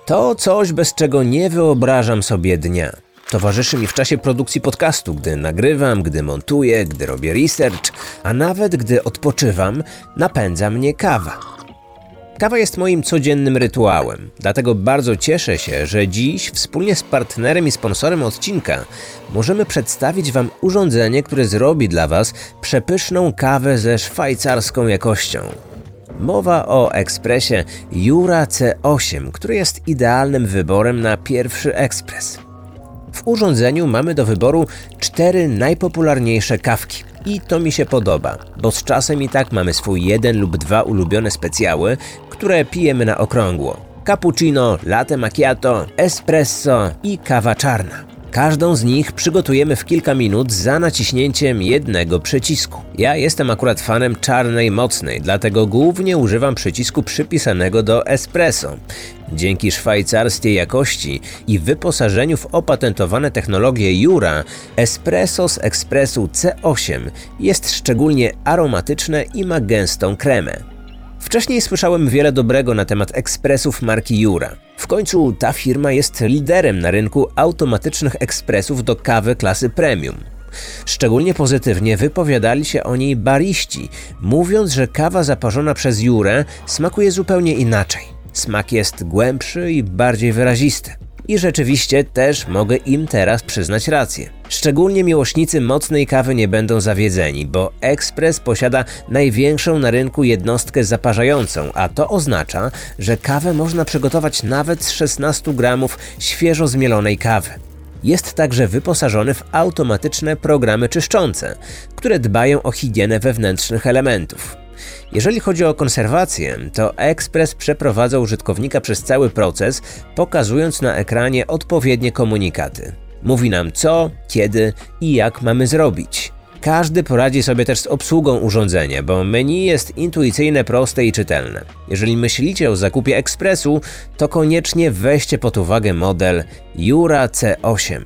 To coś, bez czego nie wyobrażam sobie dnia. Towarzyszy mi w czasie produkcji podcastu, gdy nagrywam, gdy montuję, gdy robię research, a nawet gdy odpoczywam, napędza mnie kawa. Kawa jest moim codziennym rytuałem, dlatego bardzo cieszę się, że dziś wspólnie z partnerem i sponsorem odcinka możemy przedstawić Wam urządzenie, które zrobi dla Was przepyszną kawę ze szwajcarską jakością. Mowa o ekspresie Jura C8, który jest idealnym wyborem na pierwszy ekspres. W urządzeniu mamy do wyboru 4 najpopularniejsze kawki i to mi się podoba, bo z czasem i tak mamy swój 1 lub 2 ulubione specjały, które pijemy na okrągło. Cappuccino, latte macchiato, espresso i kawa czarna. Każdą z nich przygotujemy w kilka minut za naciśnięciem jednego przycisku. Ja jestem akurat fanem czarnej mocnej, dlatego głównie używam przycisku przypisanego do espresso. Dzięki szwajcarskiej jakości i wyposażeniu w opatentowane technologie Jura, espresso z ekspresu C8 jest szczególnie aromatyczne i ma gęstą kremę. Wcześniej słyszałem wiele dobrego na temat ekspresów marki Jura. W końcu ta firma jest liderem na rynku automatycznych ekspresów do kawy klasy premium. Szczególnie pozytywnie wypowiadali się o niej bariści, mówiąc, że kawa zaparzona przez Jurę smakuje zupełnie inaczej. Smak jest głębszy i bardziej wyrazisty. I rzeczywiście też mogę im teraz przyznać rację. Szczególnie miłośnicy mocnej kawy nie będą zawiedzeni, bo ekspres posiada największą na rynku jednostkę zaparzającą, a to oznacza, że kawę można przygotować nawet z 16 gramów świeżo zmielonej kawy. Jest także wyposażony w automatyczne programy czyszczące, które dbają o higienę wewnętrznych elementów. Jeżeli chodzi o konserwację, to ekspres przeprowadza użytkownika przez cały proces, pokazując na ekranie odpowiednie komunikaty. Mówi nam co, kiedy i jak mamy zrobić. Każdy poradzi sobie też z obsługą urządzenia, bo menu jest intuicyjne, proste i czytelne. Jeżeli myślicie o zakupie ekspresu, to koniecznie weźcie pod uwagę model Jura C8.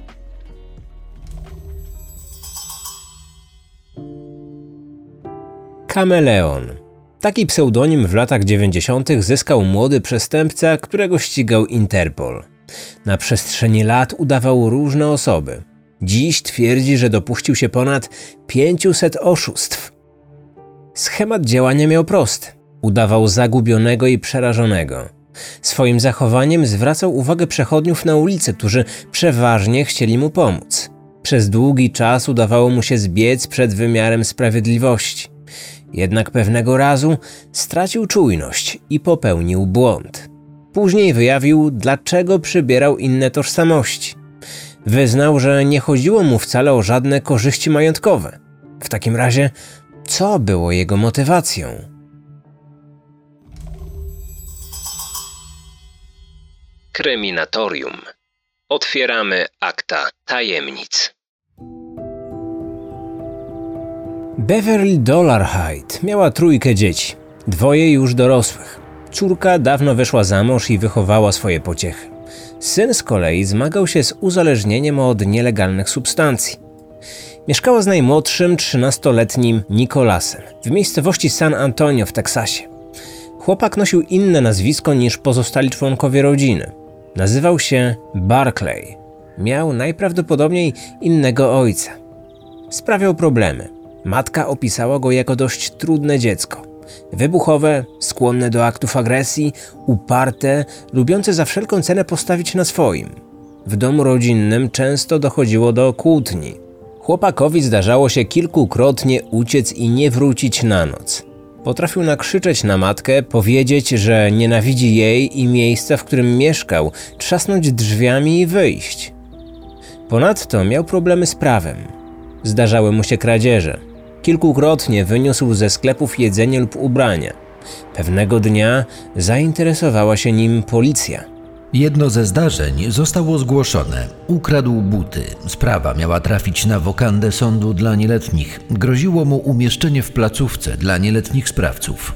Kameleon. Taki pseudonim w latach 90. zyskał młody przestępca, którego ścigał Interpol. Na przestrzeni lat udawał różne osoby. Dziś twierdzi, że dopuścił się ponad 500 oszustw. Schemat działania miał prosty. Udawał zagubionego i przerażonego. Swoim zachowaniem zwracał uwagę przechodniów na ulicy, którzy przeważnie chcieli mu pomóc. Przez długi czas udawało mu się zbiec przed wymiarem sprawiedliwości. Jednak pewnego razu stracił czujność i popełnił błąd. Później wyjawił, dlaczego przybierał inne tożsamości. Wyznał, że nie chodziło mu wcale o żadne korzyści majątkowe. W takim razie, co było jego motywacją? Kryminatorium. Otwieramy akta tajemnic. Beverly Dollarhide miała 3 dzieci, 2 już dorosłych. Córka dawno wyszła za mąż i wychowała swoje pociechy. Syn z kolei zmagał się z uzależnieniem od nielegalnych substancji. Mieszkała z najmłodszym, 13-letnim Nicolasem w miejscowości San Antonio w Teksasie. Chłopak nosił inne nazwisko niż pozostali członkowie rodziny. Nazywał się Barclay. Miał najprawdopodobniej innego ojca. Sprawiał problemy. Matka opisała go jako dość trudne dziecko. Wybuchowe, skłonne do aktów agresji, uparte, lubiące za wszelką cenę postawić na swoim. W domu rodzinnym często dochodziło do kłótni. Chłopakowi zdarzało się kilkukrotnie uciec i nie wrócić na noc. Potrafił nakrzyczeć na matkę, powiedzieć, że nienawidzi jej i miejsca, w którym mieszkał, trzasnąć drzwiami i wyjść. Ponadto miał problemy z prawem. Zdarzały mu się kradzieże. Kilkukrotnie wyniósł ze sklepów jedzenie lub ubrania. Pewnego dnia zainteresowała się nim policja. Jedno ze zdarzeń zostało zgłoszone. Ukradł buty. Sprawa miała trafić na wokandę sądu dla nieletnich. Groziło mu umieszczenie w placówce dla nieletnich sprawców.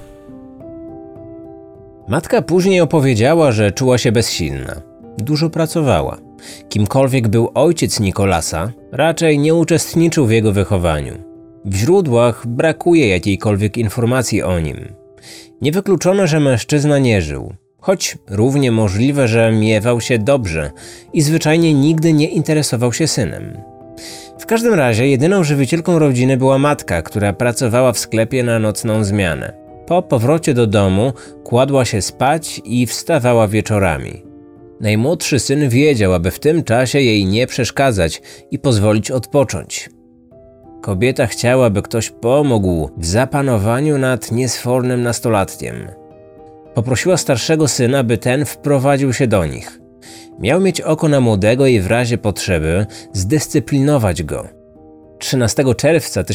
Matka później opowiedziała, że czuła się bezsilna. Dużo pracowała. Kimkolwiek był ojciec Nicolasa, raczej nie uczestniczył w jego wychowaniu. W źródłach brakuje jakiejkolwiek informacji o nim. Nie wykluczono, że mężczyzna nie żył. choć równie możliwe, że miewał się dobrze i zwyczajnie nigdy nie interesował się synem. W każdym razie jedyną żywicielką rodziny była matka, która pracowała w sklepie na nocną zmianę. Po powrocie do domu kładła się spać i wstawała wieczorami. Najmłodszy syn wiedział, aby w tym czasie jej nie przeszkadzać i pozwolić odpocząć. Kobieta chciała, by ktoś pomógł w zapanowaniu nad niesfornym nastolatkiem. Poprosiła starszego syna, by ten wprowadził się do nich. Miał mieć oko na młodego i w razie potrzeby zdyscyplinować go. 13 czerwca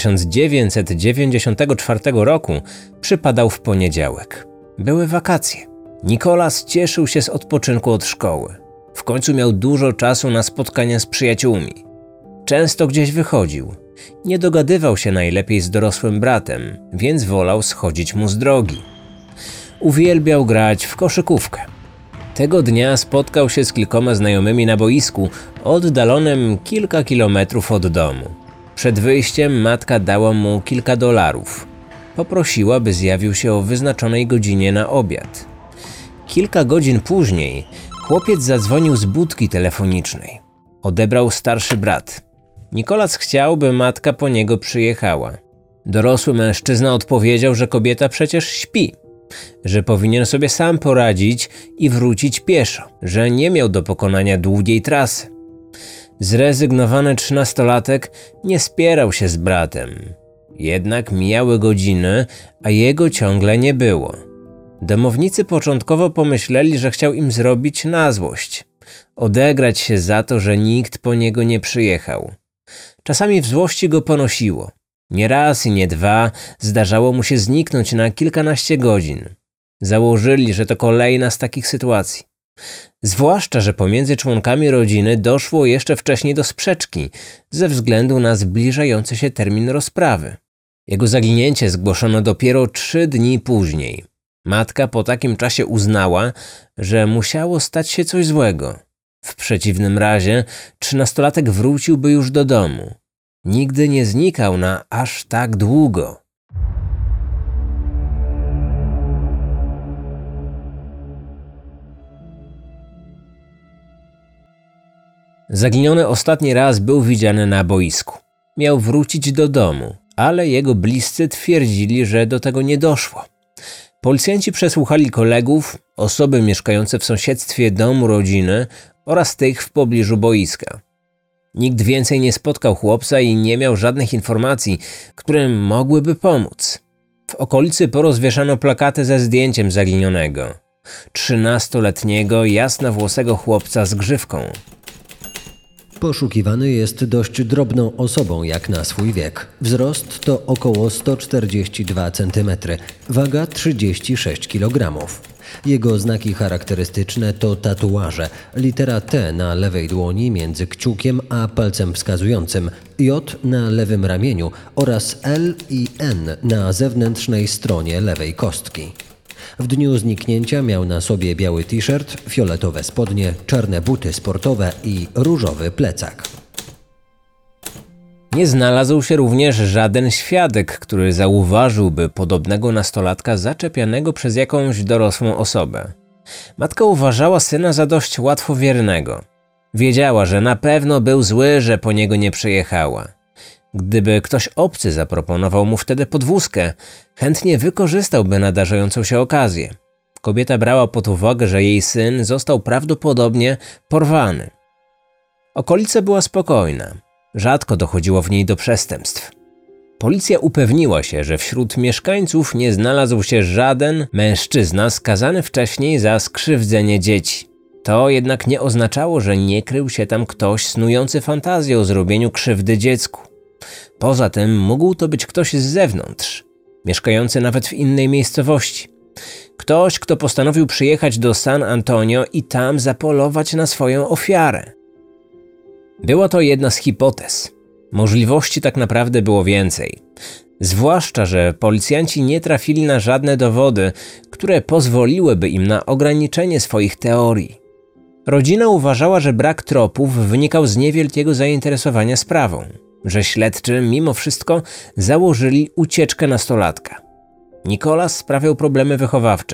1994 roku przypadał w poniedziałek. Były wakacje. Nicholas cieszył się z odpoczynku od szkoły. W końcu miał dużo czasu na spotkania z przyjaciółmi. Często gdzieś wychodził. Nie dogadywał się najlepiej z dorosłym bratem, więc wolał schodzić mu z drogi. Uwielbiał grać w koszykówkę. Tego dnia spotkał się z kilkoma znajomymi na boisku, oddalonym kilka kilometrów od domu. Przed wyjściem matka dała mu kilka dolarów. Poprosiła, by zjawił się o wyznaczonej godzinie na obiad. Kilka godzin później chłopiec zadzwonił z budki telefonicznej. Odebrał starszy brat. Nicholas chciał, by matka po niego przyjechała. Dorosły mężczyzna odpowiedział, że kobieta przecież śpi, że powinien sobie sam poradzić i wrócić pieszo, że nie miał do pokonania długiej trasy. Zrezygnowany 13-latek nie spierał się z bratem. Jednak mijały godziny, a jego ciągle nie było. Domownicy początkowo pomyśleli, że chciał im zrobić na złość. Odegrać się za to, że nikt po niego nie przyjechał. Czasami w złości go ponosiło. Nie raz i nie dwa zdarzało mu się zniknąć na kilkanaście godzin. Założyli, że to kolejna z takich sytuacji. Zwłaszcza, że pomiędzy członkami rodziny doszło jeszcze wcześniej do sprzeczki ze względu na zbliżający się termin rozprawy. Jego zaginięcie zgłoszono dopiero 3 dni później. Matka po takim czasie uznała, że musiało stać się coś złego. W przeciwnym razie 13-latek wróciłby już do domu. Nigdy nie znikał na aż tak długo. Zaginiony ostatni raz był widziany na boisku. Miał wrócić do domu, ale jego bliscy twierdzili, że do tego nie doszło. Policjanci przesłuchali kolegów, osoby mieszkające w sąsiedztwie domu rodziny oraz tych w pobliżu boiska. Nikt więcej nie spotkał chłopca i nie miał żadnych informacji, które mogłyby pomóc. W okolicy porozwieszano plakaty ze zdjęciem zaginionego. 13-letniego, jasnowłosego chłopca z grzywką. Poszukiwany jest dość drobną osobą jak na swój wiek. Wzrost to około 142 cm, waga 36 kg. Jego znaki charakterystyczne to tatuaże, litera T na lewej dłoni między kciukiem a palcem wskazującym, J na lewym ramieniu oraz L i N na zewnętrznej stronie lewej kostki. W dniu zniknięcia miał na sobie biały t-shirt, fioletowe spodnie, czarne buty sportowe i różowy plecak. Nie znalazł się również żaden świadek, który zauważyłby podobnego nastolatka zaczepianego przez jakąś dorosłą osobę. Matka uważała syna za dość łatwowiernego. Wiedziała, że na pewno był zły, że po niego nie przyjechała. Gdyby ktoś obcy zaproponował mu wtedy podwózkę, chętnie wykorzystałby nadarzającą się okazję. Kobieta brała pod uwagę, że jej syn został prawdopodobnie porwany. Okolica była spokojna. Rzadko dochodziło w niej do przestępstw. Policja upewniła się, że wśród mieszkańców nie znalazł się żaden mężczyzna skazany wcześniej za skrzywdzenie dzieci. To jednak nie oznaczało, że nie krył się tam ktoś snujący fantazję o zrobieniu krzywdy dziecku. Poza tym mógł to być ktoś z zewnątrz, mieszkający nawet w innej miejscowości. Ktoś, kto postanowił przyjechać do San Antonio i tam zapolować na swoją ofiarę. Była to jedna z hipotez. Możliwości tak naprawdę było więcej. Zwłaszcza, że policjanci nie trafili na żadne dowody, które pozwoliłyby im na ograniczenie swoich teorii. Rodzina uważała, że brak tropów wynikał z niewielkiego zainteresowania sprawą, że śledczy mimo wszystko założyli ucieczkę nastolatka. Nicholas sprawiał problemy wychowawcze.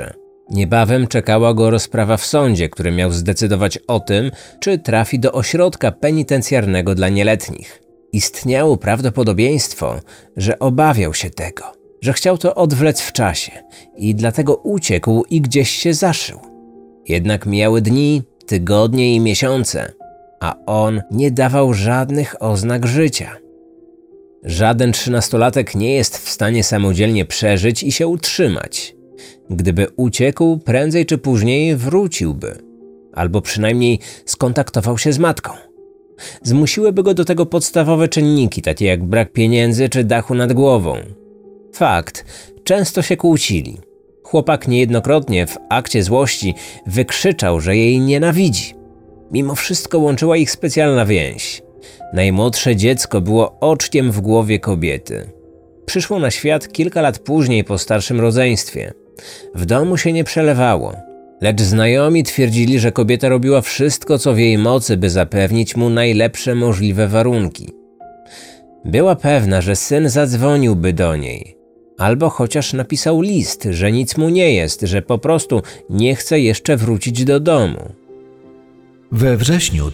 Niebawem czekała go rozprawa w sądzie, który miał zdecydować o tym, czy trafi do ośrodka penitencjarnego dla nieletnich. Istniało prawdopodobieństwo, że obawiał się tego, że chciał to odwlec w czasie i dlatego uciekł i gdzieś się zaszył. Jednak mijały dni, tygodnie i miesiące, a on nie dawał żadnych oznak życia. Żaden 13-latek nie jest w stanie samodzielnie przeżyć i się utrzymać. Gdyby uciekł, prędzej czy później wróciłby, albo przynajmniej skontaktował się z matką. Zmusiłyby go do tego podstawowe czynniki, takie jak brak pieniędzy czy dachu nad głową. Fakt, często się kłócili. Chłopak niejednokrotnie w akcie złości wykrzyczał, że jej nienawidzi. Mimo wszystko łączyła ich specjalna więź. Najmłodsze dziecko było oczkiem w głowie kobiety. Przyszło na świat kilka lat później po starszym rodzeństwie. W domu się nie przelewało, lecz znajomi twierdzili, że kobieta robiła wszystko, co w jej mocy, by zapewnić mu najlepsze możliwe warunki. Była pewna, że syn zadzwoniłby do niej, albo chociaż napisał list, że nic mu nie jest, że po prostu nie chce jeszcze wrócić do domu. We wrześniu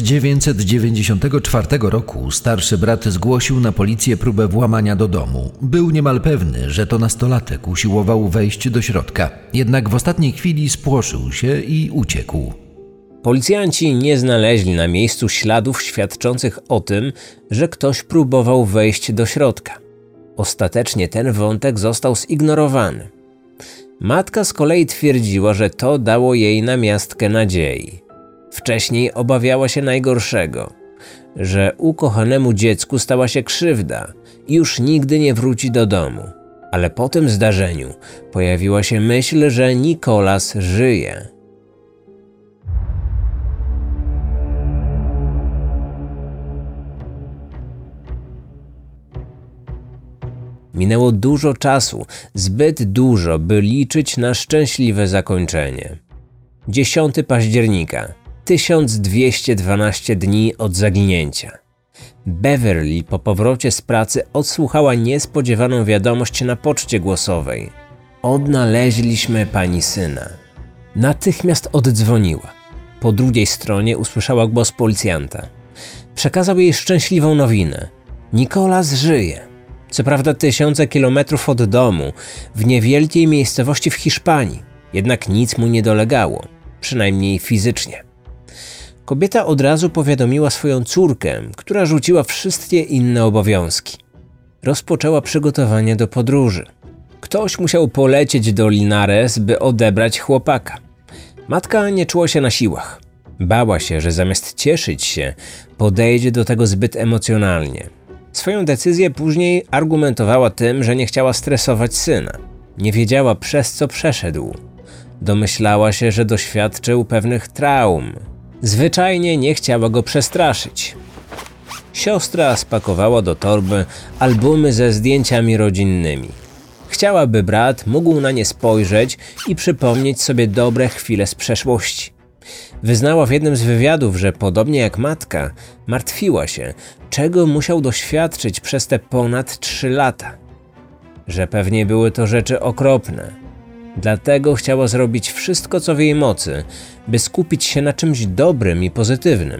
1994 roku starszy brat zgłosił na policję próbę włamania do domu. Był niemal pewny, że to nastolatek usiłował wejść do środka, jednak w ostatniej chwili spłoszył się i uciekł. Policjanci nie znaleźli na miejscu śladów świadczących o tym, że ktoś próbował wejść do środka. Ostatecznie ten wątek został zignorowany. Matka z kolei twierdziła, że to dało jej namiastkę nadziei. Wcześniej obawiała się najgorszego, że ukochanemu dziecku stała się krzywda i już nigdy nie wróci do domu. Ale po tym zdarzeniu pojawiła się myśl, że Nicholas żyje. Minęło dużo czasu, zbyt dużo, by liczyć na szczęśliwe zakończenie. 10 października, 1212 dni od zaginięcia. Beverly po powrocie z pracy odsłuchała niespodziewaną wiadomość na poczcie głosowej. Odnaleźliśmy pani syna. Natychmiast oddzwoniła. Po drugiej stronie usłyszała głos policjanta. Przekazał jej szczęśliwą nowinę. Nicholas żyje. Co prawda tysiące kilometrów od domu, w niewielkiej miejscowości w Hiszpanii, jednak nic mu nie dolegało, przynajmniej fizycznie. Kobieta od razu powiadomiła swoją córkę, która rzuciła wszystkie inne obowiązki. Rozpoczęła przygotowanie do podróży. Ktoś musiał polecieć do Linares, by odebrać chłopaka. Matka nie czuła się na siłach. Bała się, że zamiast cieszyć się, podejdzie do tego zbyt emocjonalnie. Swoją decyzję później argumentowała tym, że nie chciała stresować syna. Nie wiedziała, przez co przeszedł. Domyślała się, że doświadczył pewnych traum. Zwyczajnie nie chciała go przestraszyć. Siostra spakowała do torby albumy ze zdjęciami rodzinnymi. Chciała, by brat mógł na nie spojrzeć i przypomnieć sobie dobre chwile z przeszłości. Wyznała w jednym z wywiadów, że podobnie jak matka, martwiła się, czego musiał doświadczyć przez te ponad 3 lata. Że pewnie były to rzeczy okropne. Dlatego chciała zrobić wszystko, co w jej mocy, by skupić się na czymś dobrym i pozytywnym.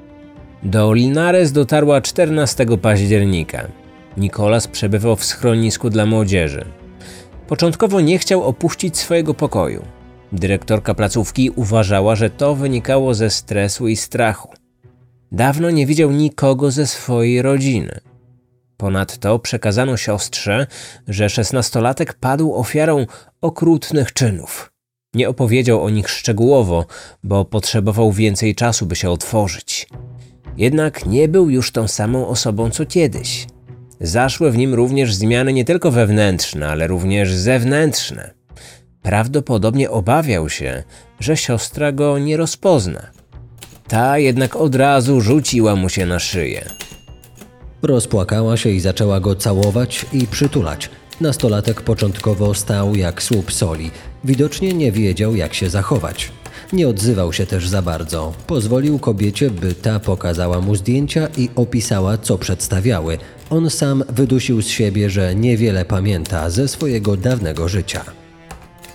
Do Linares dotarła 14 października. Nicholas przebywał w schronisku dla młodzieży. Początkowo nie chciał opuścić swojego pokoju. Dyrektorka placówki uważała, że to wynikało ze stresu i strachu. Dawno nie widział nikogo ze swojej rodziny. Ponadto przekazano siostrze, że 16-latek padł ofiarą okrutnych czynów. Nie opowiedział o nich szczegółowo, bo potrzebował więcej czasu, by się otworzyć. Jednak nie był już tą samą osobą co kiedyś. Zaszły w nim również zmiany nie tylko wewnętrzne, ale również zewnętrzne. Prawdopodobnie obawiał się, że siostra go nie rozpozna. Ta jednak od razu rzuciła mu się na szyję. Rozpłakała się i zaczęła go całować i przytulać. Nastolatek początkowo stał jak słup soli. Widocznie nie wiedział, jak się zachować. Nie odzywał się też za bardzo. Pozwolił kobiecie, by ta pokazała mu zdjęcia i opisała, co przedstawiały. On sam wydusił z siebie, że niewiele pamięta ze swojego dawnego życia.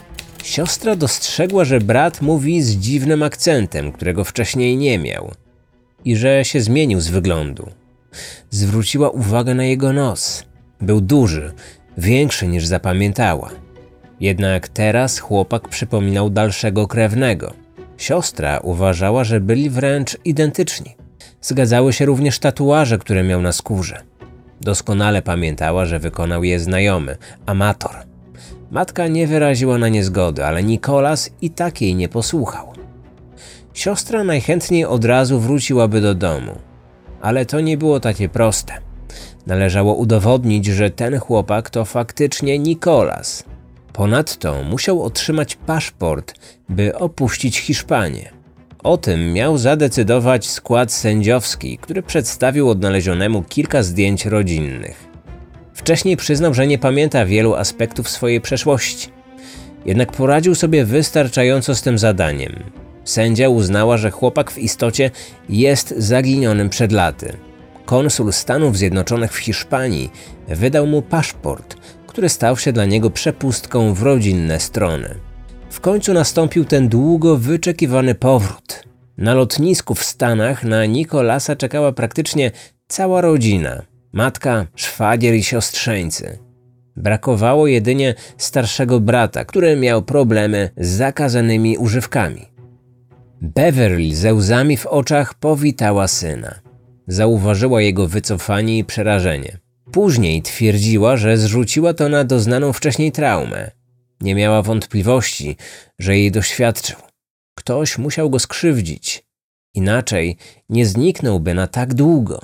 Siostra dostrzegła, że brat mówi z dziwnym akcentem, którego wcześniej nie miał i że się zmienił z wyglądu. Zwróciła uwagę na jego nos. Był duży, większy niż zapamiętała. Jednak teraz chłopak przypominał dalszego krewnego. Siostra uważała, że byli wręcz identyczni. Zgadzały się również tatuaże, które miał na skórze. Doskonale pamiętała, że wykonał je znajomy, amator. Matka nie wyraziła na nie zgody, ale Nicholas i tak jej nie posłuchał. Siostra najchętniej od razu wróciłaby do domu, ale to nie było takie proste. Należało udowodnić, że ten chłopak to faktycznie Nicholas. Ponadto musiał otrzymać paszport, by opuścić Hiszpanię. O tym miał zadecydować skład sędziowski, który przedstawił odnalezionemu kilka zdjęć rodzinnych. Wcześniej przyznał, że nie pamięta wielu aspektów swojej przeszłości. Jednak poradził sobie wystarczająco z tym zadaniem. Sędzia uznała, że chłopak w istocie jest zaginionym przed laty. Konsul Stanów Zjednoczonych w Hiszpanii wydał mu paszport, który stał się dla niego przepustką w rodzinne strony. W końcu nastąpił ten długo wyczekiwany powrót. Na lotnisku w Stanach na Nicholasa czekała praktycznie cała rodzina. Matka, szwagier i siostrzeńcy. Brakowało jedynie starszego brata, który miał problemy z zakazanymi używkami. Beverly ze łzami w oczach powitała syna. Zauważyła jego wycofanie i przerażenie. Później twierdziła, że zrzuciła to na doznaną wcześniej traumę. Nie miała wątpliwości, że jej doświadczył. Ktoś musiał go skrzywdzić. Inaczej nie zniknąłby na tak długo.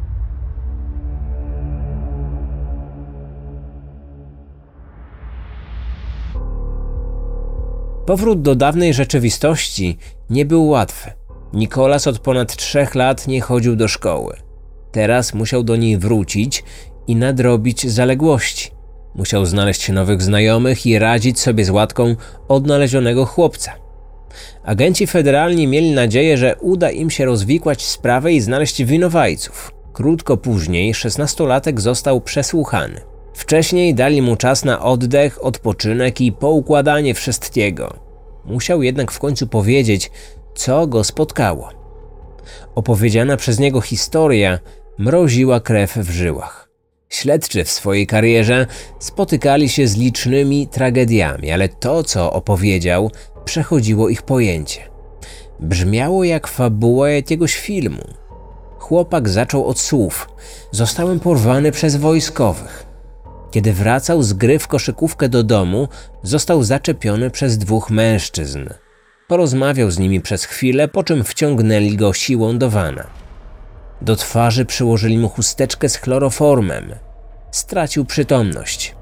Powrót do dawnej rzeczywistości nie był łatwy. Nicholas od ponad 3 lat nie chodził do szkoły. Teraz musiał do niej wrócić i nadrobić zaległości. Musiał znaleźć nowych znajomych i radzić sobie z łatką odnalezionego chłopca. Agenci federalni mieli nadzieję, że uda im się rozwikłać sprawę i znaleźć winowajców. Krótko później 16-latek został przesłuchany. Wcześniej dali mu czas na oddech, odpoczynek i poukładanie wszystkiego. Musiał jednak w końcu powiedzieć, co go spotkało. Opowiedziana przez niego historia mroziła krew w żyłach. Śledczy w swojej karierze spotykali się z licznymi tragediami, ale to, co opowiedział, przechodziło ich pojęcie. Brzmiało jak fabuła jakiegoś filmu. Chłopak zaczął od słów: zostałem porwany przez wojskowych. Kiedy wracał z gry w koszykówkę do domu, został zaczepiony przez 2 mężczyzn. Porozmawiał z nimi przez chwilę, po czym wciągnęli go siłą do wana. Do twarzy przyłożyli mu chusteczkę z chloroformem. Stracił przytomność.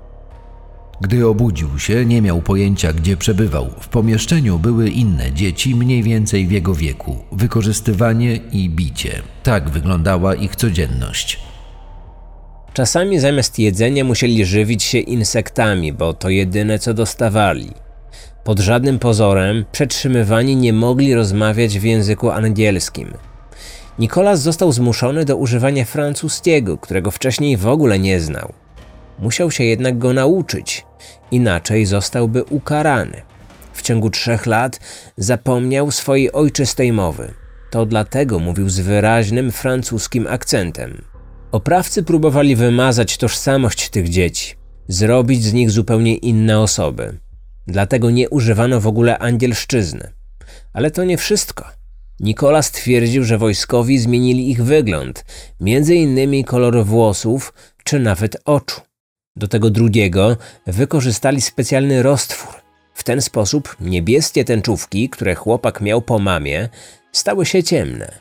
Gdy obudził się, nie miał pojęcia, gdzie przebywał. W pomieszczeniu były inne dzieci, mniej więcej w jego wieku. Wykorzystywanie i bicie. Tak wyglądała ich codzienność. Czasami zamiast jedzenia musieli żywić się insektami, bo to jedyne, co dostawali. Pod żadnym pozorem przetrzymywani nie mogli rozmawiać w języku angielskim. Nicholas został zmuszony do używania francuskiego, którego wcześniej w ogóle nie znał. Musiał się jednak go nauczyć, inaczej zostałby ukarany. W ciągu 3 lat zapomniał swojej ojczystej mowy. To dlatego mówił z wyraźnym francuskim akcentem. Oprawcy próbowali wymazać tożsamość tych dzieci, zrobić z nich zupełnie inne osoby. Dlatego nie używano w ogóle angielszczyzny. Ale to nie wszystko. Nicholas twierdził, że wojskowi zmienili ich wygląd, między innymi kolor włosów czy nawet oczu. Do tego drugiego wykorzystali specjalny roztwór. W ten sposób niebieskie tęczówki, które chłopak miał po mamie, stały się ciemne.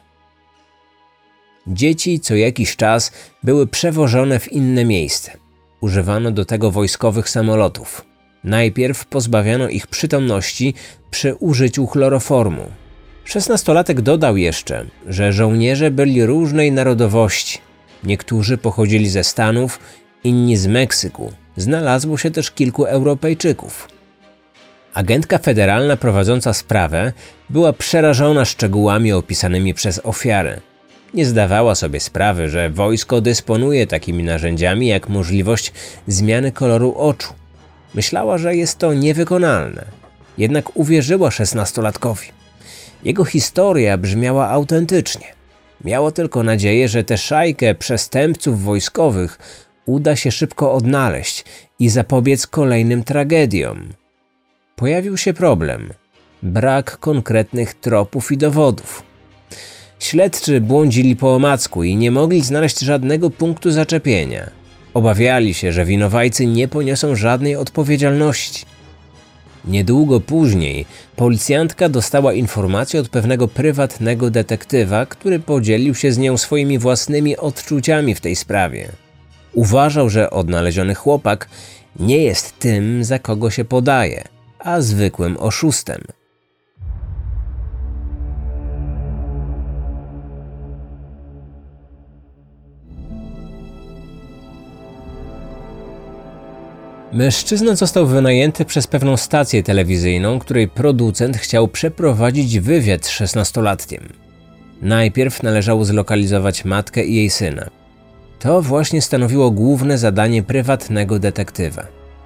Dzieci co jakiś czas były przewożone w inne miejsce. Używano do tego wojskowych samolotów. Najpierw pozbawiano ich przytomności przy użyciu chloroformu. 16-latek dodał jeszcze, że żołnierze byli różnej narodowości. Niektórzy pochodzili ze Stanów, inni z Meksyku. Znalazło się też kilku Europejczyków. Agentka federalna prowadząca sprawę była przerażona szczegółami opisanymi przez ofiary. Nie zdawała sobie sprawy, że wojsko dysponuje takimi narzędziami jak możliwość zmiany koloru oczu. Myślała, że jest to niewykonalne. jednak uwierzyła 16-latkowi. Jego historia brzmiała autentycznie. Miało tylko nadzieję, że tę szajkę przestępców wojskowych uda się szybko odnaleźć i zapobiec kolejnym tragediom. Pojawił się problem. Brak konkretnych tropów i dowodów. Śledczy błądzili po omacku i nie mogli znaleźć żadnego punktu zaczepienia. Obawiali się, że winowajcy nie poniosą żadnej odpowiedzialności. Niedługo później policjantka dostała informację od pewnego prywatnego detektywa, który podzielił się z nią swoimi własnymi odczuciami w tej sprawie. Uważał, że odnaleziony chłopak nie jest tym, za kogo się podaje, a zwykłym oszustem. Mężczyzna został wynajęty przez pewną stację telewizyjną, której producent chciał przeprowadzić wywiad z 16-latkiem. Najpierw należało zlokalizować matkę i jej syna. To właśnie stanowiło główne zadanie prywatnego detektywa.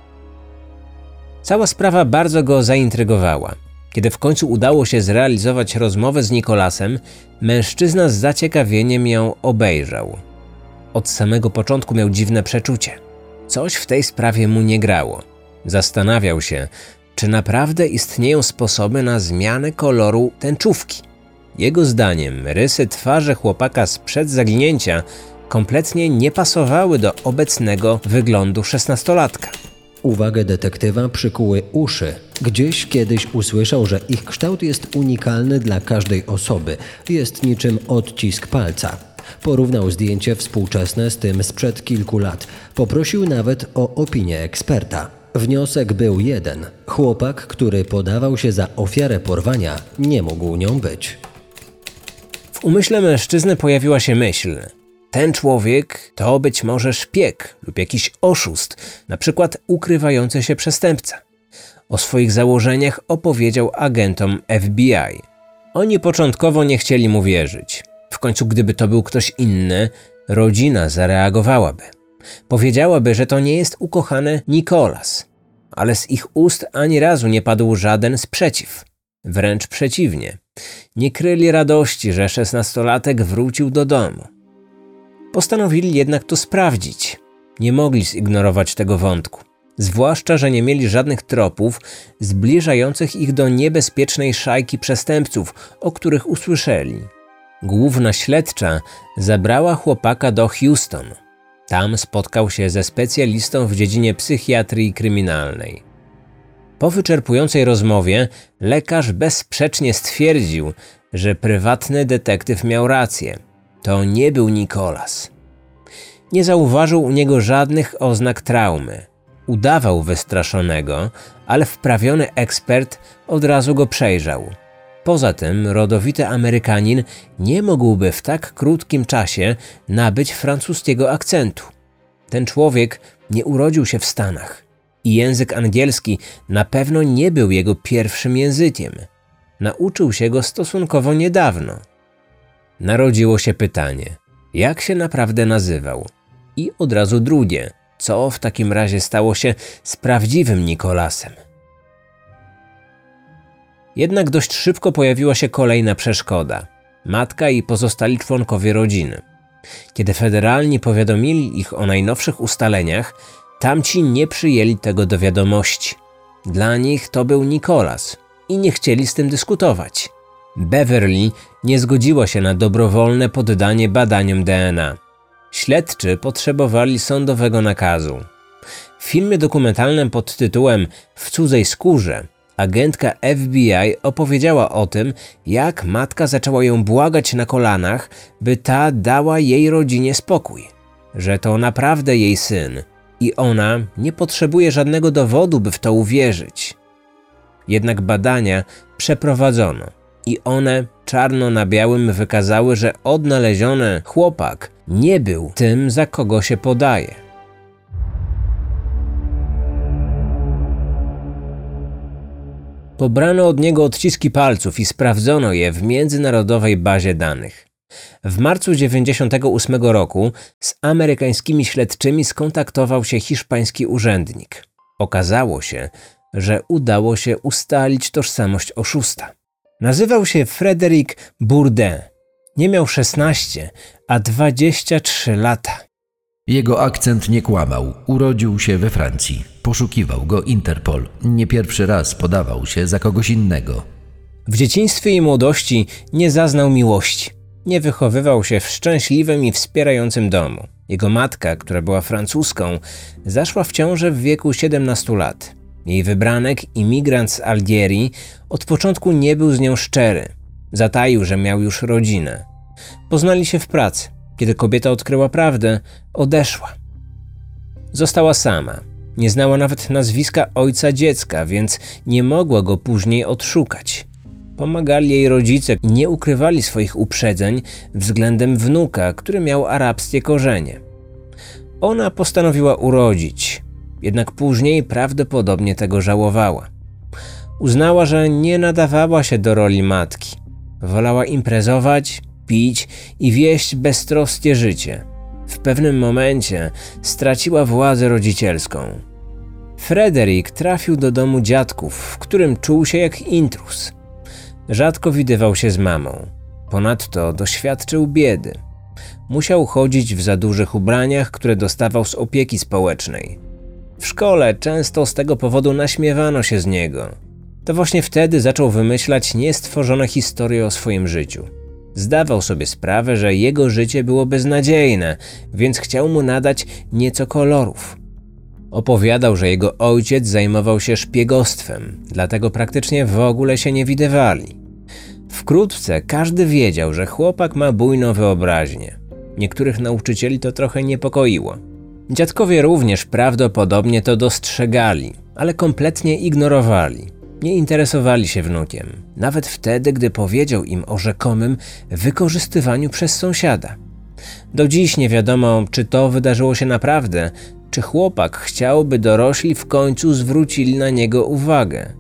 Cała sprawa bardzo go zaintrygowała. Kiedy w końcu udało się zrealizować rozmowę z Nicolasem, mężczyzna z zaciekawieniem ją obejrzał. Od samego początku miał dziwne przeczucie. Coś w tej sprawie mu nie grało. Zastanawiał się, czy naprawdę istnieją sposoby na zmianę koloru tęczówki. Jego zdaniem rysy twarzy chłopaka sprzed zaginięcia kompletnie nie pasowały do obecnego wyglądu 16-latka. Uwagę detektywa przykuły uszy. Gdzieś kiedyś usłyszał, że ich kształt jest unikalny dla każdej osoby. Jest niczym odcisk palca. Porównał zdjęcie współczesne z tym sprzed kilku lat. Poprosił nawet o opinię eksperta. Wniosek był jeden. Chłopak, który podawał się za ofiarę porwania, nie mógł nią być. W umyśle mężczyzny pojawiła się myśl. Ten człowiek to być może szpieg lub jakiś oszust, na przykład ukrywający się przestępca. O swoich założeniach opowiedział agentom FBI. Oni początkowo nie chcieli mu wierzyć. W końcu, gdyby to był ktoś inny, rodzina zareagowałaby. Powiedziałaby, że to nie jest ukochany Nicolas. Ale z ich ust ani razu nie padł żaden sprzeciw. Wręcz przeciwnie. Nie kryli radości, że 16-latek wrócił do domu. Postanowili jednak to sprawdzić. Nie mogli zignorować tego wątku. Zwłaszcza, że nie mieli żadnych tropów zbliżających ich do niebezpiecznej szajki przestępców, o których usłyszeli. Główna śledcza zabrała chłopaka do Houston. Tam spotkał się ze specjalistą w dziedzinie psychiatrii kryminalnej. Po wyczerpującej rozmowie lekarz bezsprzecznie stwierdził, że prywatny detektyw miał rację. To nie był Nicolas. Nie zauważył u niego żadnych oznak traumy. Udawał wystraszonego, ale wprawiony ekspert od razu go przejrzał. Poza tym rodowity Amerykanin nie mógłby w tak krótkim czasie nabyć francuskiego akcentu. Ten człowiek nie urodził się w Stanach i język angielski na pewno nie był jego pierwszym językiem. Nauczył się go stosunkowo niedawno. Narodziło się pytanie, jak się naprawdę nazywał? I od razu drugie, co w takim razie stało się z prawdziwym Nicolasem? Jednak dość szybko pojawiła się kolejna przeszkoda. Matka i pozostali członkowie rodziny. Kiedy federalni powiadomili ich o najnowszych ustaleniach, tamci nie przyjęli tego do wiadomości. Dla nich to był Nicolas i nie chcieli z tym dyskutować. Beverly nie zgodziła się na dobrowolne poddanie badaniom DNA. Śledczy potrzebowali sądowego nakazu. W filmie dokumentalnym pod tytułem W cudzej skórze agentka FBI opowiedziała o tym, jak matka zaczęła ją błagać na kolanach, by ta dała jej rodzinie spokój. Że to naprawdę jej syn i ona nie potrzebuje żadnego dowodu, by w to uwierzyć. Jednak badania przeprowadzono i one czarno na białym wykazały, że odnaleziony chłopak nie był tym, za kogo się podaje. Pobrano od niego odciski palców i sprawdzono je w międzynarodowej bazie danych. W marcu 1998 roku z amerykańskimi śledczymi skontaktował się hiszpański urzędnik. Okazało się, że udało się ustalić tożsamość oszusta. Nazywał się Frédéric Bourdin. Nie miał 16, a 23 lata. Jego akcent nie kłamał. Urodził się we Francji. Poszukiwał go Interpol. Nie pierwszy raz podawał się za kogoś innego. W dzieciństwie i młodości nie zaznał miłości. Nie wychowywał się w szczęśliwym i wspierającym domu. Jego matka, która była Francuzką, zaszła w ciążę w wieku 17 lat. Jej wybranek, imigrant z Algierii, od początku nie był z nią szczery. Zataił, że miał już rodzinę. Poznali się w pracy. Kiedy kobieta odkryła prawdę, odeszła. Została sama. Nie znała nawet nazwiska ojca dziecka, więc nie mogła go później odszukać. Pomagali jej rodzice i nie ukrywali swoich uprzedzeń względem wnuka, który miał arabskie korzenie. Ona postanowiła urodzić, jednak później prawdopodobnie tego żałowała. Uznała, że nie nadawała się do roli matki. Wolała imprezować, pić i wieść beztroskie życie. W pewnym momencie straciła władzę rodzicielską. Frédéric trafił do domu dziadków, w którym czuł się jak intruz. Rzadko widywał się z mamą. Ponadto doświadczył biedy. Musiał chodzić w za dużych ubraniach, które dostawał z opieki społecznej. W szkole często z tego powodu naśmiewano się z niego. To właśnie wtedy zaczął wymyślać niestworzone historie o swoim życiu. Zdawał sobie sprawę, że jego życie było beznadziejne, więc chciał mu nadać nieco kolorów. Opowiadał, że jego ojciec zajmował się szpiegostwem, dlatego praktycznie w ogóle się nie widywali. Wkrótce każdy wiedział, że chłopak ma bujną wyobraźnię. Niektórych nauczycieli to trochę niepokoiło. Dziadkowie również prawdopodobnie to dostrzegali, ale kompletnie ignorowali. Nie interesowali się wnukiem, nawet wtedy, gdy powiedział im o rzekomym wykorzystywaniu przez sąsiada. Do dziś nie wiadomo, czy to wydarzyło się naprawdę, czy chłopak chciał, by dorośli w końcu zwrócili na niego uwagę.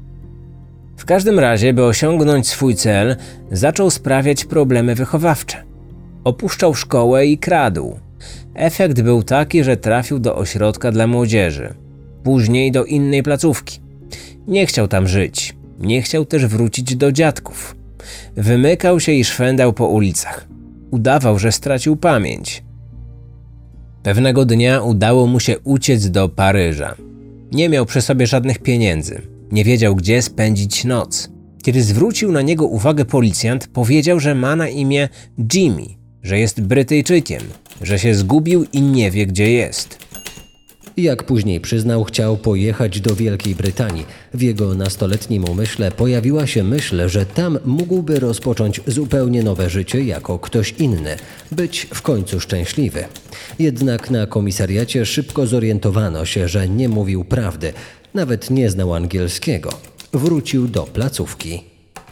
W każdym razie, by osiągnąć swój cel, zaczął sprawiać problemy wychowawcze. Opuszczał szkołę i kradł. Efekt był taki, że trafił do ośrodka dla młodzieży, później do innej placówki. Nie chciał tam żyć, nie chciał też wrócić do dziadków. Wymykał się i szwendał po ulicach. Udawał, że stracił pamięć. Pewnego dnia udało mu się uciec do Paryża. Nie miał przy sobie żadnych pieniędzy. Nie wiedział, gdzie spędzić noc. Kiedy zwrócił na niego uwagę policjant, powiedział, że ma na imię Jimmy, że jest Brytyjczykiem, że się zgubił i nie wie, gdzie jest. Jak później przyznał, chciał pojechać do Wielkiej Brytanii. W jego nastoletnim umyśle pojawiła się myśl, że tam mógłby rozpocząć zupełnie nowe życie jako ktoś inny, być w końcu szczęśliwy. Jednak na komisariacie szybko zorientowano się, że nie mówił prawdy, nawet nie znał angielskiego. Wrócił do placówki.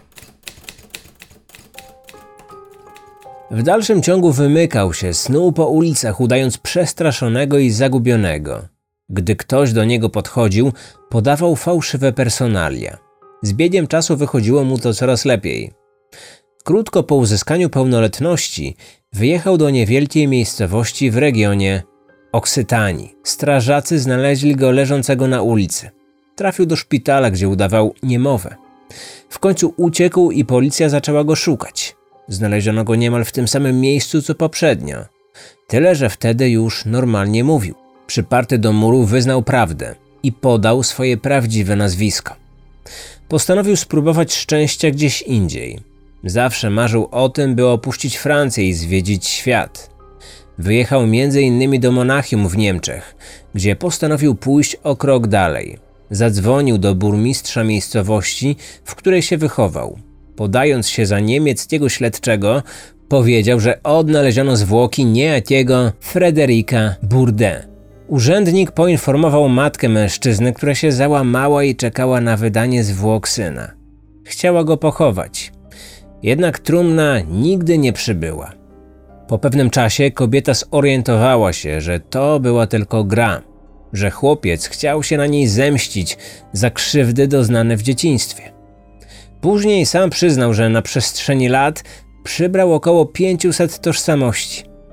W dalszym ciągu wymykał się, snuł po ulicach, udając przestraszonego i zagubionego. Gdy ktoś do niego podchodził, podawał fałszywe personalia. Z biegiem czasu wychodziło mu to coraz lepiej. Krótko po uzyskaniu pełnoletności wyjechał do niewielkiej miejscowości w regionie Oksytanii. Strażacy znaleźli go leżącego na ulicy. Trafił do szpitala, gdzie udawał niemowę. W końcu uciekł i policja zaczęła go szukać. Znaleziono go niemal w tym samym miejscu co poprzednio. Tyle, że wtedy już normalnie mówił. Przyparty do muru wyznał prawdę i podał swoje prawdziwe nazwisko. Postanowił spróbować szczęścia gdzieś indziej. Zawsze marzył o tym, by opuścić Francję i zwiedzić świat. Wyjechał m.in. do Monachium w Niemczech, gdzie postanowił pójść o krok dalej. Zadzwonił do burmistrza miejscowości, w której się wychował. Podając się za niemieckiego śledczego, powiedział, że odnaleziono zwłoki niejakiego Frédérica Bourdin. Urzędnik poinformował matkę mężczyzny, która się załamała i czekała na wydanie zwłok syna. Chciała go pochować. Jednak trumna nigdy nie przybyła. Po pewnym czasie kobieta zorientowała się, że to była tylko gra, że chłopiec chciał się na niej zemścić za krzywdy doznane w dzieciństwie. Później sam przyznał, że na przestrzeni lat przybrał około 500 tożsamości.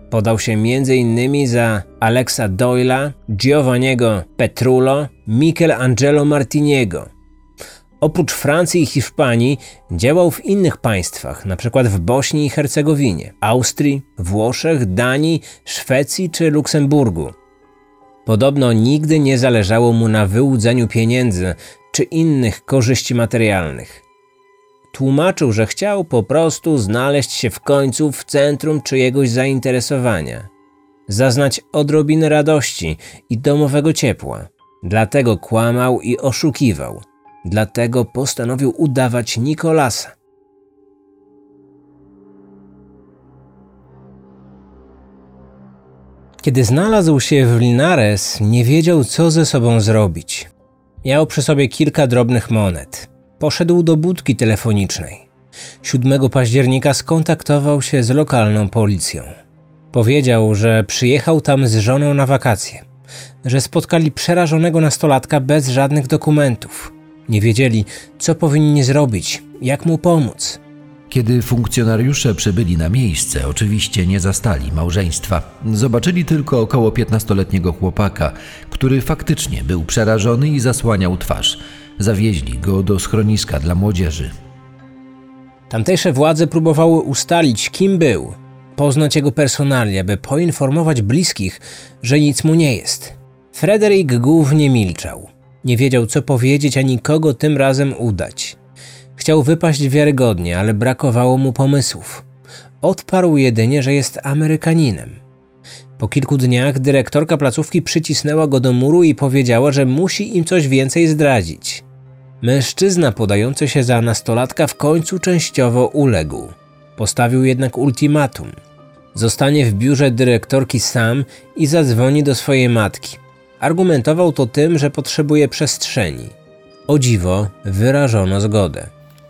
Podał się m.in. za Alexa Doyle'a, Giovanniego Petrullo, Michelangelo Martiniego. Oprócz Francji i Hiszpanii działał w innych państwach, np. w Bośni i Hercegowinie, Austrii, Włoszech, Danii, Szwecji czy Luksemburgu. Podobno nigdy nie zależało mu na wyłudzeniu pieniędzy czy innych korzyści materialnych. Tłumaczył, że chciał po prostu znaleźć się w końcu w centrum czyjegoś zainteresowania, zaznać odrobinę radości i domowego ciepła. Dlatego kłamał i oszukiwał. Dlatego postanowił udawać Nicolasa. Kiedy znalazł się w Linares, nie wiedział, co ze sobą zrobić. Miał przy sobie kilka drobnych monet. Poszedł do budki telefonicznej. 7 października skontaktował się z lokalną policją. Powiedział, że przyjechał tam z żoną na wakacje, że spotkali przerażonego nastolatka bez żadnych dokumentów. Nie wiedzieli, co powinni zrobić, jak mu pomóc. Kiedy funkcjonariusze przybyli na miejsce, oczywiście nie zastali małżeństwa. Zobaczyli tylko około 15-letniego chłopaka, który faktycznie był przerażony i zasłaniał twarz. Zawieźli go do schroniska dla młodzieży. Tamtejsze władze próbowały ustalić, kim był, poznać jego personalia, by poinformować bliskich, że nic mu nie jest. Frederick głównie milczał. Nie wiedział, co powiedzieć, ani kogo tym razem udać. Chciał wypaść wiarygodnie, ale brakowało mu pomysłów. Odparł jedynie, że jest Amerykaninem. Po kilku dniach dyrektorka placówki przycisnęła go do muru i powiedziała, że musi im coś więcej zdradzić. Mężczyzna podający się za nastolatka w końcu częściowo uległ. Postawił jednak ultimatum. Zostanie w biurze dyrektorki sam i zadzwoni do swojej matki. Argumentował to tym, że potrzebuje przestrzeni. O dziwo, wyrażono zgodę.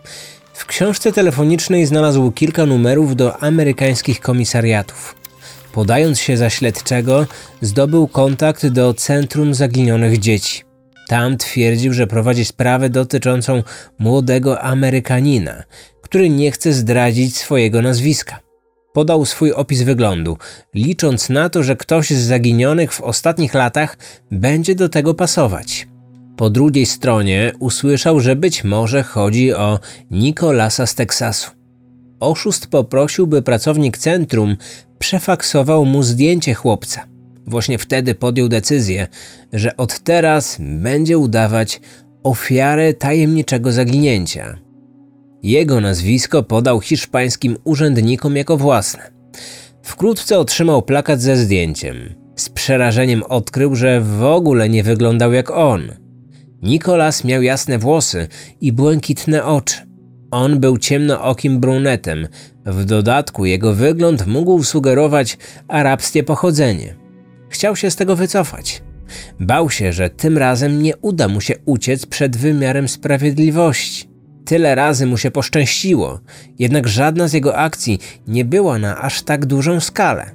W książce telefonicznej znalazł kilka numerów do amerykańskich komisariatów. Podając się za śledczego, zdobył kontakt do Centrum Zaginionych Dzieci. Tam twierdził, że prowadzi sprawę dotyczącą młodego Amerykanina, który nie chce zdradzić swojego nazwiska. Podał swój opis wyglądu, licząc na to, że ktoś z zaginionych w ostatnich latach będzie do tego pasować. Po drugiej stronie usłyszał, że być może chodzi o Nicolasa z Teksasu. Oszust poprosił, by pracownik centrum przefaksował mu zdjęcie chłopca. Właśnie wtedy podjął decyzję, że od teraz będzie udawać ofiarę tajemniczego zaginięcia. Jego nazwisko podał hiszpańskim urzędnikom jako własne. Wkrótce otrzymał plakat ze zdjęciem. Z przerażeniem odkrył, że w ogóle nie wyglądał jak on. Nicolas miał jasne włosy i błękitne oczy. On był ciemnookim brunetem. W dodatku jego wygląd mógł sugerować arabskie pochodzenie. Chciał się z tego wycofać. Bał się, że tym razem nie uda mu się uciec przed wymiarem sprawiedliwości. Tyle razy mu się poszczęściło, jednak żadna z jego akcji nie była na aż tak dużą skalę.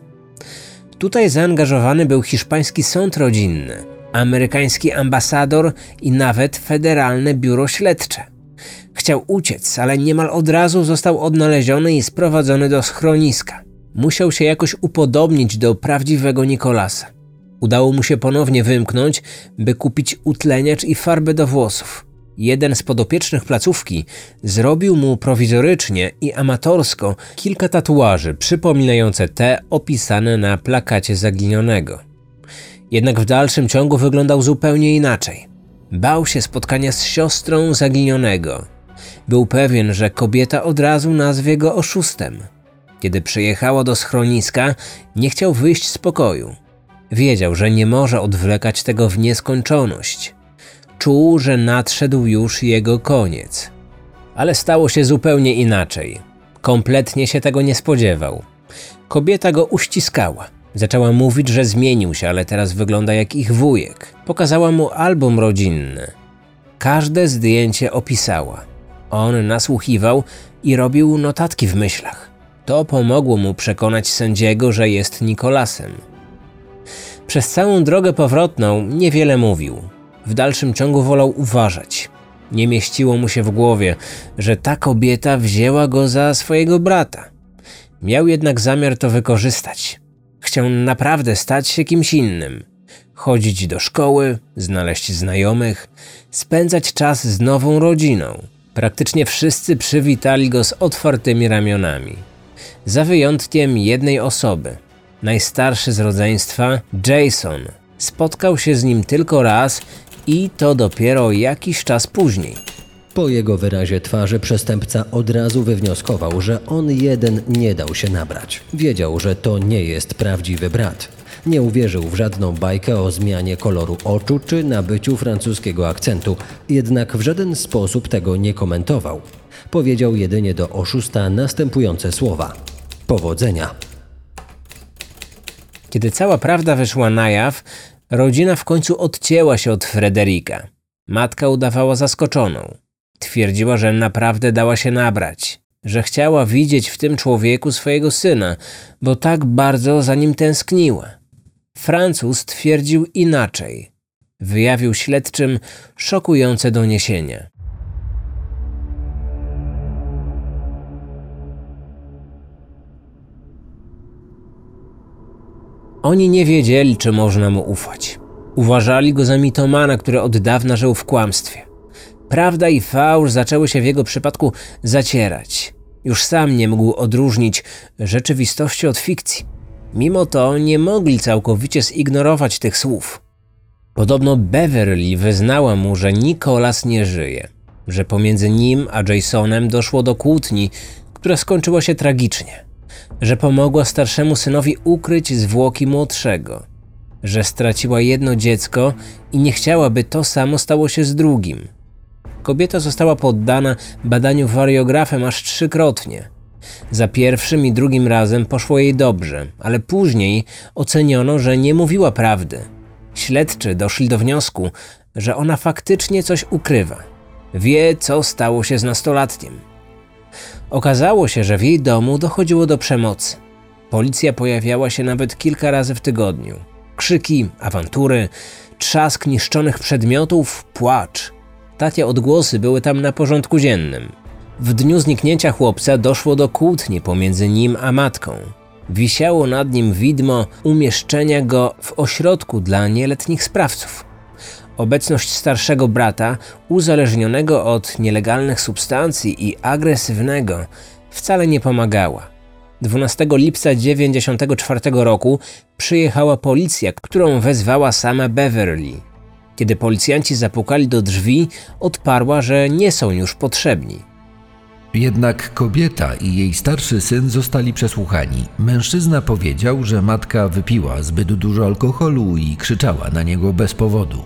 Tutaj zaangażowany był hiszpański sąd rodzinny, amerykański ambasador i nawet Federalne Biuro Śledcze. Chciał uciec, ale niemal od razu został odnaleziony i sprowadzony do schroniska. Musiał się jakoś upodobnić do prawdziwego Nicolasa. Udało mu się ponownie wymknąć, by kupić utleniacz i farbę do włosów. Jeden z podopiecznych placówki zrobił mu prowizorycznie i amatorsko kilka tatuaży przypominające te opisane na plakacie zaginionego. Jednak w dalszym ciągu wyglądał zupełnie inaczej. Bał się spotkania z siostrą zaginionego. Był pewien, że kobieta od razu nazwie go oszustem. Kiedy przyjechała do schroniska, nie chciał wyjść z pokoju. Wiedział, że nie może odwlekać tego w nieskończoność. Czuł, że nadszedł już jego koniec. Ale stało się zupełnie inaczej. Kompletnie się tego nie spodziewał. Kobieta go uściskała. Zaczęła mówić, że zmienił się, ale teraz wygląda jak ich wujek. Pokazała mu album rodzinny. Każde zdjęcie opisała. On nasłuchiwał i robił notatki w myślach. To pomogło mu przekonać sędziego, że jest Nicolasem. Przez całą drogę powrotną niewiele mówił. W dalszym ciągu wolał uważać. Nie mieściło mu się w głowie, że ta kobieta wzięła go za swojego brata. Miał jednak zamiar to wykorzystać. Chciał naprawdę stać się kimś innym. Chodzić do szkoły, znaleźć znajomych, spędzać czas z nową rodziną. Praktycznie wszyscy przywitali go z otwartymi ramionami. Za wyjątkiem jednej osoby. Najstarszy z rodzeństwa, Jason, spotkał się z nim tylko raz i to dopiero jakiś czas później. Po jego wyrazie twarzy przestępca od razu wywnioskował, że on jeden nie dał się nabrać. Wiedział, że to nie jest prawdziwy brat. Nie uwierzył w żadną bajkę o zmianie koloru oczu czy nabyciu francuskiego akcentu, jednak w żaden sposób tego nie komentował. Powiedział jedynie do oszusta następujące słowa: powodzenia. Kiedy cała prawda wyszła na jaw, rodzina w końcu odcięła się od Frederika. Matka udawała zaskoczoną. Twierdziła, że naprawdę dała się nabrać, że chciała widzieć w tym człowieku swojego syna, bo tak bardzo za nim tęskniła. Francuz twierdził inaczej. Wyjawił śledczym szokujące doniesienia. Oni nie wiedzieli, czy można mu ufać. Uważali go za mitomana, który od dawna żył w kłamstwie. Prawda i fałsz zaczęły się w jego przypadku zacierać. Już sam nie mógł odróżnić rzeczywistości od fikcji. Mimo to nie mogli całkowicie zignorować tych słów. Podobno Beverly wyznała mu, że Nicholas nie żyje, że pomiędzy nim a Jasonem doszło do kłótni, która skończyła się tragicznie, że pomogła starszemu synowi ukryć zwłoki młodszego, że straciła jedno dziecko i nie chciała, by to samo stało się z drugim. Kobieta została poddana badaniu wariografem aż 3-krotnie. Za pierwszym i drugim razem poszło jej dobrze, ale później oceniono, że nie mówiła prawdy. Śledczy doszli do wniosku, że ona faktycznie coś ukrywa. Wie, co stało się z nastolatkiem. Okazało się, że w jej domu dochodziło do przemocy. Policja pojawiała się nawet kilka razy w tygodniu. Krzyki, awantury, trzask niszczonych przedmiotów, płacz. Takie odgłosy były tam na porządku dziennym. W dniu zniknięcia chłopca doszło do kłótni pomiędzy nim a matką. Wisiało nad nim widmo umieszczenia go w ośrodku dla nieletnich sprawców. Obecność starszego brata, uzależnionego od nielegalnych substancji i agresywnego, wcale nie pomagała. 12 lipca 1994 roku przyjechała policja, którą wezwała sama Beverly. Kiedy policjanci zapukali do drzwi, odparła, że nie są już potrzebni. Jednak kobieta i jej starszy syn zostali przesłuchani. Mężczyzna powiedział, że matka wypiła zbyt dużo alkoholu i krzyczała na niego bez powodu.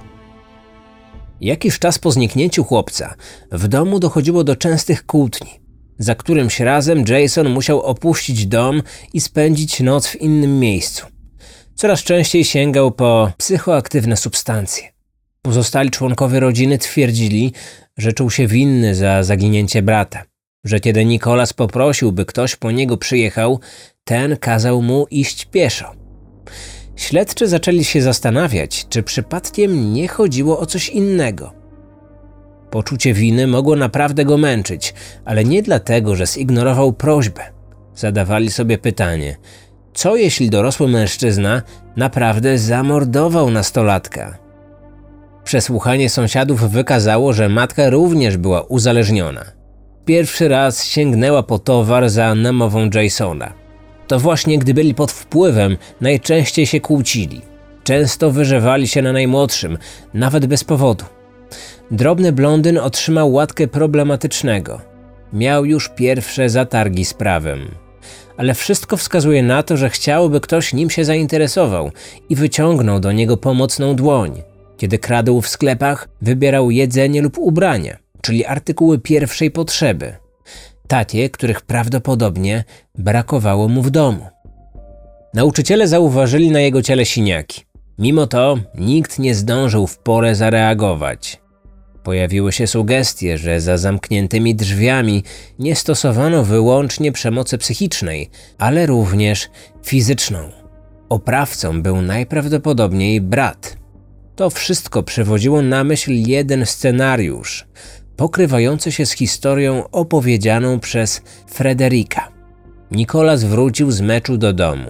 Jakiś czas po zniknięciu chłopca w domu dochodziło do częstych kłótni. Za którymś razem Jason musiał opuścić dom i spędzić noc w innym miejscu. Coraz częściej sięgał po psychoaktywne substancje. Pozostali członkowie rodziny twierdzili, że czuł się winny za zaginięcie brata, że kiedy Nicholas poprosił, by ktoś po niego przyjechał, ten kazał mu iść pieszo. Śledczy zaczęli się zastanawiać, czy przypadkiem nie chodziło o coś innego. Poczucie winy mogło naprawdę go męczyć, ale nie dlatego, że zignorował prośbę. Zadawali sobie pytanie, co jeśli dorosły mężczyzna naprawdę zamordował nastolatka? Przesłuchanie sąsiadów wykazało, że matka również była uzależniona. Pierwszy raz sięgnęła po towar za namową Jasona. To właśnie gdy byli pod wpływem, najczęściej się kłócili. Często wyżewali się na najmłodszym, nawet bez powodu. Drobny blondyn otrzymał łatkę problematycznego. Miał już pierwsze zatargi z prawem. Ale wszystko wskazuje na to, że chciał, by ktoś nim się zainteresował i wyciągnął do niego pomocną dłoń. Kiedy kradł w sklepach, wybierał jedzenie lub ubrania, czyli artykuły pierwszej potrzeby. Takie, których prawdopodobnie brakowało mu w domu. Nauczyciele zauważyli na jego ciele siniaki. Mimo to nikt nie zdążył w porę zareagować. Pojawiły się sugestie, że za zamkniętymi drzwiami nie stosowano wyłącznie przemocy psychicznej, ale również fizyczną. Oprawcą był najprawdopodobniej brat. To wszystko przywodziło na myśl jeden scenariusz, pokrywający się z historią opowiedzianą przez Frederika. Nicholas wrócił z meczu do domu.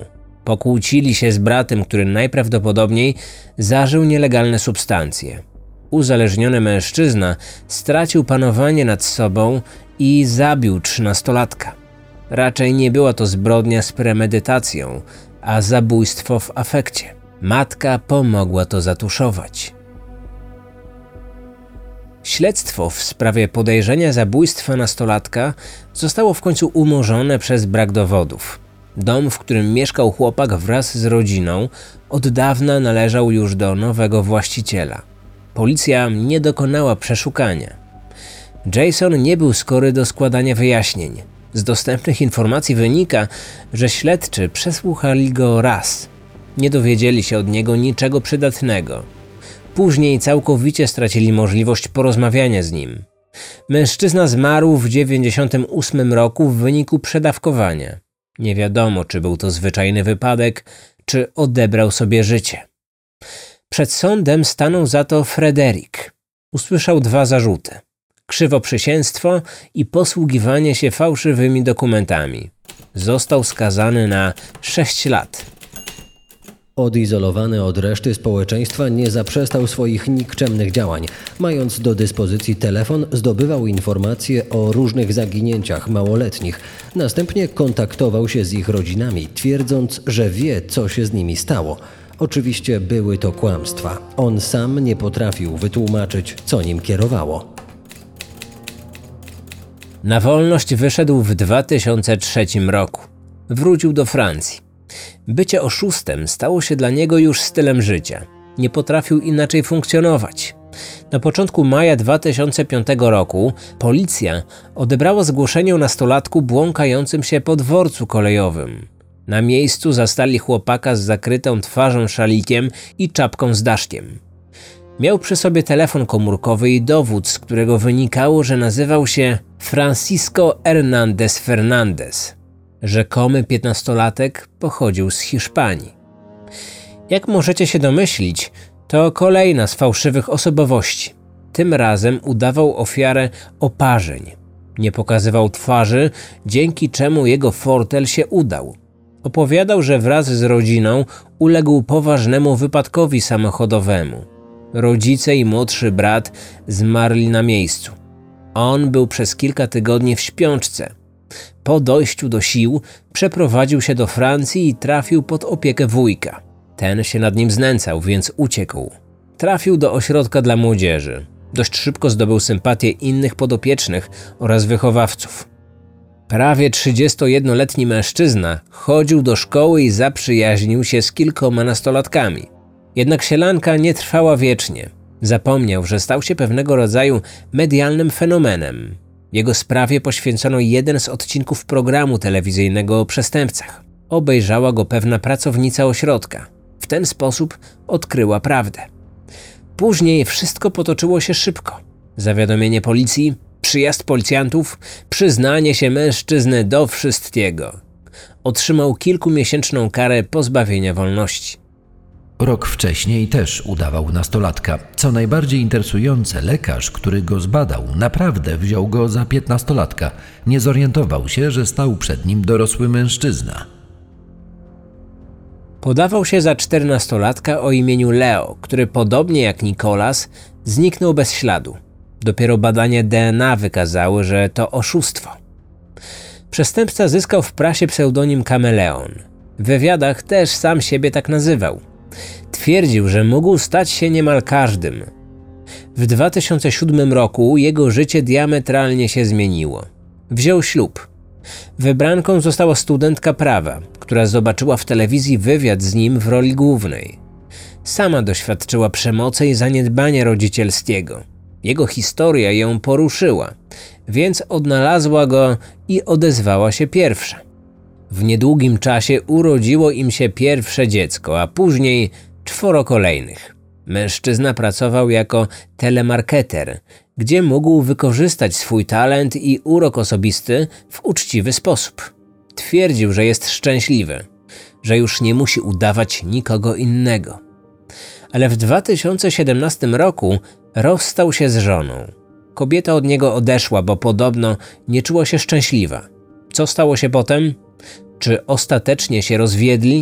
Pokłócili się z bratem, który najprawdopodobniej zażył nielegalne substancje. Uzależniony mężczyzna stracił panowanie nad sobą i zabił 13-latka. Raczej nie była to zbrodnia z premedytacją, a zabójstwo w afekcie. Matka pomogła to zatuszować. Śledztwo w sprawie podejrzenia zabójstwa nastolatka zostało w końcu umorzone przez brak dowodów. Dom, w którym mieszkał chłopak wraz z rodziną, od dawna należał już do nowego właściciela. Policja nie dokonała przeszukania. Jason nie był skory do składania wyjaśnień. Z dostępnych informacji wynika, że śledczy przesłuchali go raz. Nie dowiedzieli się od niego niczego przydatnego. Później całkowicie stracili możliwość porozmawiania z nim. Mężczyzna zmarł w 1998 roku w wyniku przedawkowania. Nie wiadomo, czy był to zwyczajny wypadek, czy odebrał sobie życie. Przed sądem stanął za to Frederick. Usłyszał 2 zarzuty: krzywoprzysięstwo i posługiwanie się fałszywymi dokumentami. Został skazany na 6 lat. Odizolowany od reszty społeczeństwa nie zaprzestał swoich nikczemnych działań. Mając do dyspozycji telefon, zdobywał informacje o różnych zaginięciach małoletnich. Następnie kontaktował się z ich rodzinami, twierdząc, że wie, co się z nimi stało. Oczywiście były to kłamstwa. On sam nie potrafił wytłumaczyć, co nim kierowało. Na wolność wyszedł w 2003 roku. Wrócił do Francji. Bycie oszustem stało się dla niego już stylem życia. Nie potrafił inaczej funkcjonować. Na początku maja 2005 roku policja odebrała zgłoszenie o nastolatku błąkającym się po dworcu kolejowym. Na miejscu zastali chłopaka z zakrytą twarzą szalikiem i czapką z daszkiem. Miał przy sobie telefon komórkowy i dowód, z którego wynikało, że nazywał się Francisco Hernández Fernández. Rzekomy 15-latek pochodził z Hiszpanii. Jak możecie się domyślić, to kolejna z fałszywych osobowości. Tym razem udawał ofiarę oparzeń. Nie pokazywał twarzy, dzięki czemu jego fortel się udał. Opowiadał, że wraz z rodziną uległ poważnemu wypadkowi samochodowemu. Rodzice i młodszy brat zmarli na miejscu. On był przez kilka tygodni w śpiączce. Po dojściu do sił przeprowadził się do Francji i trafił pod opiekę wujka. Ten się nad nim znęcał, więc uciekł. Trafił do ośrodka dla młodzieży. Dość szybko zdobył sympatię innych podopiecznych oraz wychowawców. Prawie 31-letni mężczyzna chodził do szkoły i zaprzyjaźnił się z kilkoma nastolatkami. Jednak sielanka nie trwała wiecznie. Zapomniał, że stał się pewnego rodzaju medialnym fenomenem. Jego sprawie poświęcono jeden z odcinków programu telewizyjnego o przestępcach. Obejrzała go pewna pracownica ośrodka. W ten sposób odkryła prawdę. Później wszystko potoczyło się szybko. Zawiadomienie policji, przyjazd policjantów, przyznanie się mężczyzny do wszystkiego. Otrzymał kilkumiesięczną karę pozbawienia wolności. Rok wcześniej też udawał nastolatka. Co najbardziej interesujące, lekarz, który go zbadał, naprawdę wziął go za 15-latka. Nie zorientował się, że stał przed nim dorosły mężczyzna. Podawał się za 14-latka o imieniu Leo, który podobnie jak Nicolas zniknął bez śladu. Dopiero badania DNA wykazały, że to oszustwo. Przestępca zyskał w prasie pseudonim Kameleon. W wywiadach też sam siebie tak nazywał. Twierdził, że mógł stać się niemal każdym. W 2007 roku jego życie diametralnie się zmieniło. Wziął ślub. Wybranką została studentka prawa, która zobaczyła w telewizji wywiad z nim w roli głównej. Sama doświadczyła przemocy i zaniedbania rodzicielskiego. Jego historia ją poruszyła, więc odnalazła go i odezwała się pierwsza. W niedługim czasie urodziło im się pierwsze dziecko, a później 4 kolejnych. Mężczyzna pracował jako telemarketer, gdzie mógł wykorzystać swój talent i urok osobisty w uczciwy sposób. Twierdził, że jest szczęśliwy, że już nie musi udawać nikogo innego. Ale w 2017 roku rozstał się z żoną. Kobieta od niego odeszła, bo podobno nie czuła się szczęśliwa. Co stało się potem? Czy ostatecznie się rozwiedli?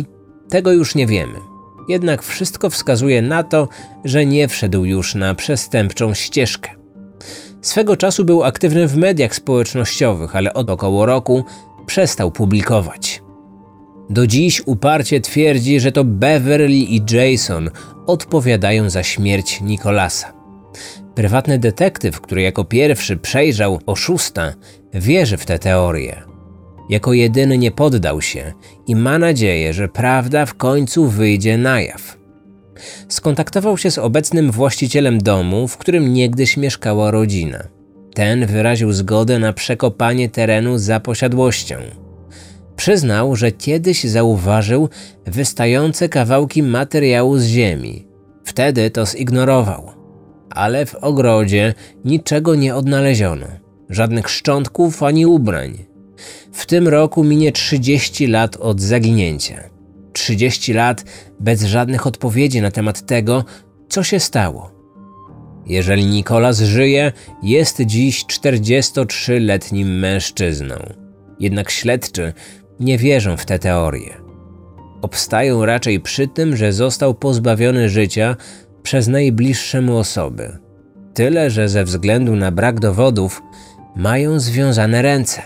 Tego już nie wiemy. Jednak wszystko wskazuje na to, że nie wszedł już na przestępczą ścieżkę. Swego czasu był aktywny w mediach społecznościowych, ale od około roku przestał publikować. Do dziś uparcie twierdzi, że to Beverly i Jason odpowiadają za śmierć Nicholasa. Prywatny detektyw, który jako pierwszy przejrzał oszusta, wierzy w tę teorię. Jako jedyny nie poddał się i ma nadzieję, że prawda w końcu wyjdzie na jaw. Skontaktował się z obecnym właścicielem domu, w którym niegdyś mieszkała rodzina. Ten wyraził zgodę na przekopanie terenu za posiadłością. Przyznał, że kiedyś zauważył wystające kawałki materiału z ziemi. Wtedy to zignorował. Ale w ogrodzie niczego nie odnaleziono. Żadnych szczątków ani ubrań. W tym roku minie 30 lat od zaginięcia. 30 lat bez żadnych odpowiedzi na temat tego, co się stało. Jeżeli Nicholas żyje, jest dziś 43-letnim mężczyzną. Jednak śledczy nie wierzą w tę teorię. Obstają raczej przy tym, że został pozbawiony życia przez najbliższe mu osoby. Tyle, że ze względu na brak dowodów mają związane ręce.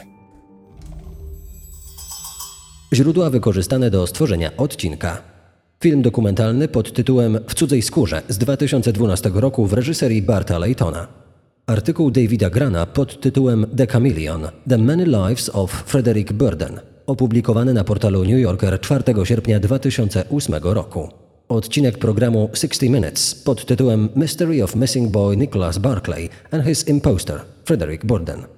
Źródła wykorzystane do stworzenia odcinka. Film dokumentalny pod tytułem W cudzej skórze z 2012 roku w reżyserii Barta Laytona. Artykuł Davida Grana pod tytułem The Chameleon – The Many Lives of Frederick Burden, opublikowany na portalu New Yorker 4 sierpnia 2008 roku. Odcinek programu 60 Minutes pod tytułem Mystery of Missing Boy Nicholas Barclay and His Imposter Frederick Burden.